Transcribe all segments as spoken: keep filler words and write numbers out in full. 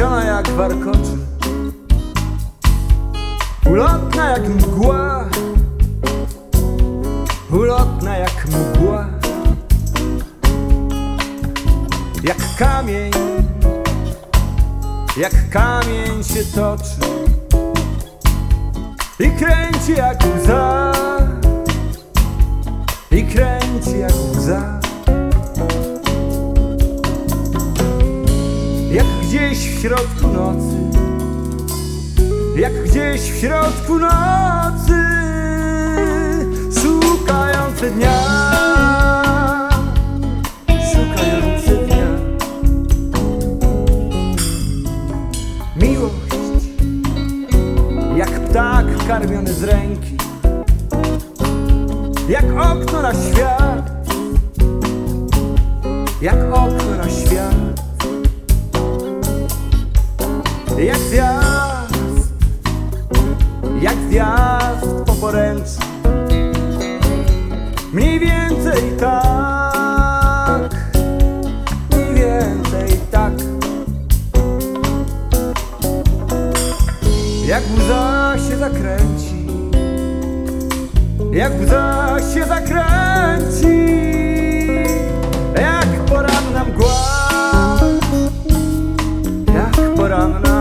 Zniszczona jak warkoczy, ulotna jak mgła, ulotna jak mgła, jak kamień, jak kamień się toczy i kręci jak łza, i kręci jak łza. Jak gdzieś w środku nocy, jak gdzieś w środku nocy, szukający dnia, szukający dnia. Miłość, jak ptak karmiony z ręki, jak okno na świat, jak okno na świat. Jak gwiazd, jak gwiazd po poręczy, mniej więcej tak, mniej więcej tak. Jak łza się zakręci, jak łza się zakręci, jak poranna mgła, jak poranna mgła.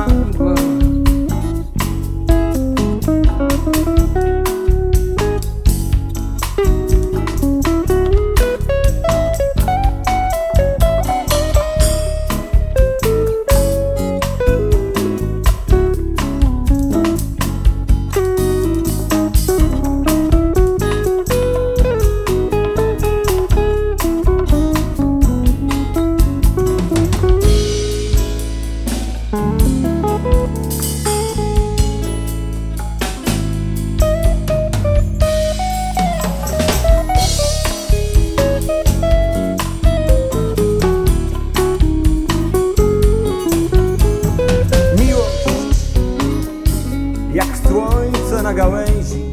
Jak słońce na gałęzi,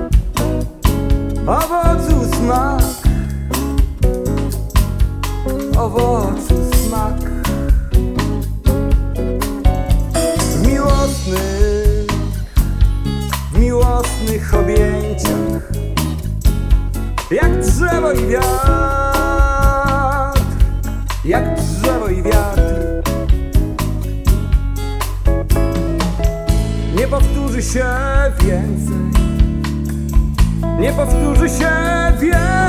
owocu smak, owocu smak. W miłosnych, w miłosnych objęciach, jak drzewo i wiatr, jak drzewo i wiatr. Nie powtórzy się więcej, nie powtórzy się więcej.